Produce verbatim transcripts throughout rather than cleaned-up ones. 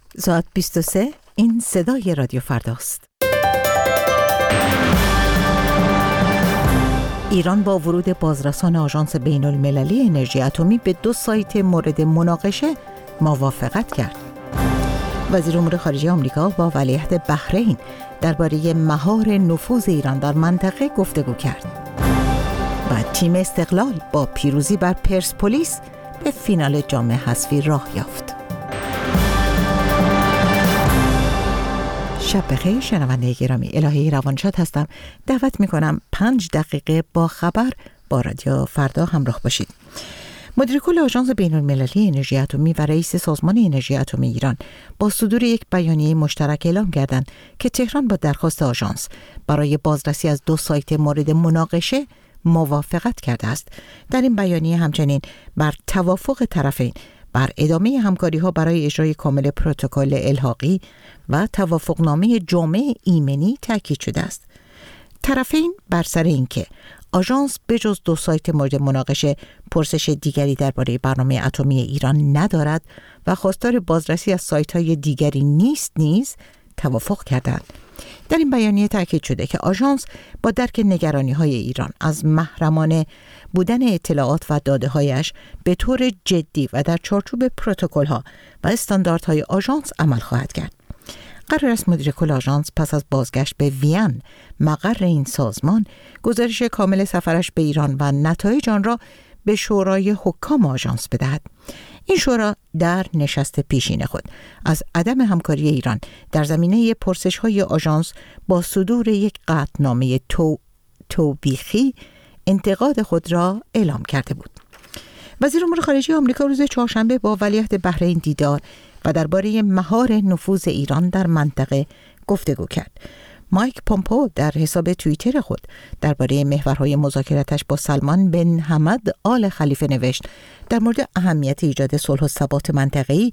ساعت بیست و سه، این صدای رادیو فرداست. ایران با ورود بازرسان آژانس بین المللی انرژی اتمی به دو سایت مورد مناقشه موافقت کرد. وزیر امور خارجه آمریکا با ولیعهد بحرین درباره مهار نفوذ ایران در منطقه گفتگو کرد. و تیم استقلال با پیروزی بر پرسپولیس به فینال جام حذفی راه یافت. شب بخیر شنونده گرامی، الهی روانشاد هستم. دعوت میکنم پنج دقیقه با خبر با رادیو فردا همراه باشید. مدیر کل آژانس بین المللی انرژی اتمی و رئیس سازمان انرژی اتمی ایران با صدور یک بیانیه مشترک اعلام کردند که تهران با درخواست آژانس برای بازرسی از دو سایت مورد مناقشه موافقت کرده است. در این بیانیه همچنین بر توافق طرفین بر ادامه همکاری‌ها برای اجرای کامل پروتکل الحاقی و توافقنامه جامع ایمنی تاکید شده است. طرفین بر سر اینکه آژانس بجز دو سایت مورد مناقشه پرسش دیگری درباره برنامه اتمی ایران ندارد و خواستار بازرسی از سایت‌های دیگری نیست نیز توافق کردند. در این بیانیه تاکید شده که آژانس با درک نگرانی‌های ایران از محرمانه بودن اطلاعات و داده‌هایش به طور جدی و در چارچوب پروتکل‌ها و استانداردهای آژانس عمل خواهد کرد. قرار است مدیر کل آژانس پس از بازگشت به وین مقر این سازمان گزارش کامل سفرش به ایران و نتایج آن را به شورای حکام آژانس بدهد. این شورا در نشست پیشین خود از عدم همکاری ایران در زمینه پرسش‌های آژانس با صدور یک قطعنامه تو توبیخی انتقاد خود را اعلام کرده بود. وزیر امور خارجه آمریکا روز چهارشنبه با ولیعهد بحرین دیدار و درباره مهار نفوذ ایران در منطقه گفتگو کرد. مایک پومپئو در حساب توییتر خود درباره محورهای مذاکراتش با سلمان بن حمد آل خلیفه نوشت در مورد اهمیت ایجاد صلح و ثبات منطقه‌ای،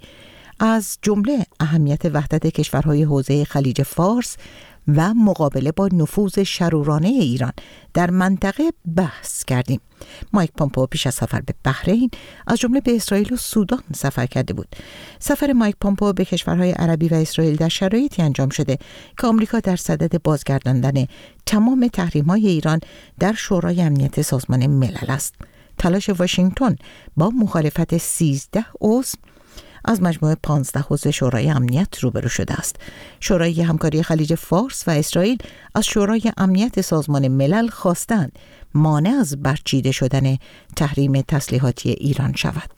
از جمله اهمیت وحدت کشورهای حوزه خلیج فارس و مقابله با نفوذ شرورانه ایران در منطقه بحث کردیم. مایک پومپئو پیش از سفر به بحرین از جمله به اسرائیل و سودان سفر کرده بود. سفر مایک پومپئو به کشورهای عربی و اسرائیل در شرایطی انجام شده که آمریکا در صدد بازگرداندن تمام تحریم‌های ایران در شورای امنیت سازمان ملل است. تلاش واشنگتن با مخالفت سیزده عضو از مجموعه پانزده عضو شورای امنیت روبرو شده است. شورای همکاری خلیج فارس و اسرائیل از شورای امنیت سازمان ملل خواستند مانع از برچیده شدن تحریم تسلیحاتی ایران شود.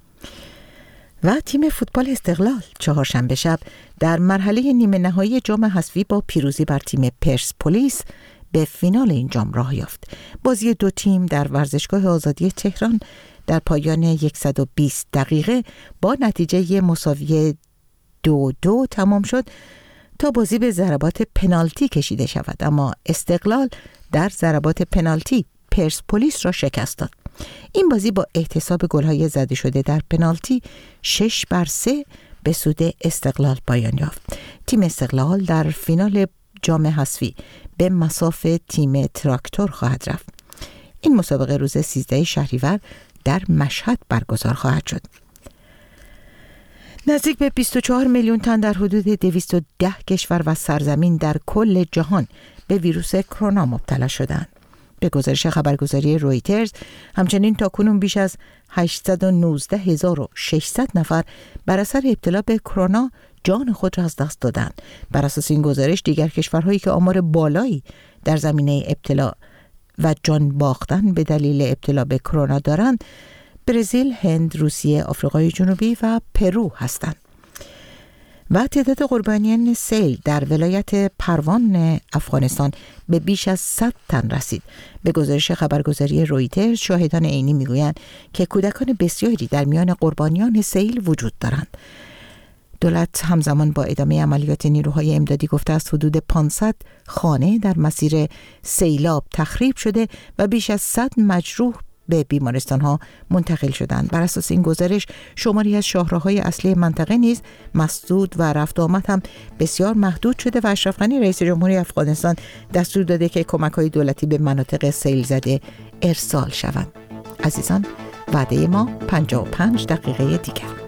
و تیم فوتبال استقلال چهارشنبه شب در مرحله نیمه نهایی جام حذفی با پیروزی بر تیم پرسپولیس به فینال این جام راه یافت. بازی دو تیم در ورزشگاه آزادی تهران در پایان صد و بیست دقیقه با نتیجه مساوی دو دو تمام شد تا بازی به ضربات پنالتی کشیده شود، اما استقلال در ضربات پنالتی پرسپولیس را شکست داد. این بازی با احتساب گل‌های زده شده در پنالتی شش بر سه به سود استقلال پایان یافت. تیم استقلال در فینال جام حذفی به مصاف تیم تراکتور خواهد رفت. این مسابقه روز سیزده شهریور در مشهد برگزار خواهد شد. نزدیک به بیست و چهار میلیون تن در حدود دویست و ده کشور و سرزمین در کل جهان به ویروس کرونا مبتلا شدند. به گزارش خبرگزاری رویترز همچنین تاکنون بیش از هشتصد و نوزده هزار و ششصد نفر بر اثر ابتلا به کرونا جان خود را از دست دادند. بر اساس این گزارش دیگر کشورهایی که آمار بالایی در زمینه ابتلا و جان باختن به دلیل ابتلا به کرونا دارند برزیل، هند، روسیه، آفریقای جنوبی و پرو هستند. و تعداد قربانیان سیل در ولایت پروان افغانستان به بیش از صد تن رسید. به گزارش خبرگزاری رویترز شاهدان عینی میگویند که کودکان بسیاری در میان قربانیان سیل وجود دارند. دولت همزمان با ادامه عملیات نیروهای امدادی گفته است حدود پانصد خانه در مسیر سیلاب تخریب شده و بیش از صد مجروح به بیمارستان‌ها منتقل شدند. بر اساس این گزارش شماری از شاهراهای اصلی منطقه نیز مسدود و رفت و آمد هم بسیار محدود شده و اشرف غنی رئیس جمهوری افغانستان دستور داده که کمک‌های دولتی به مناطق سیل زده ارسال شوند. عزیزان، وعده ما پنجاه و پنج دقیقه دیگر.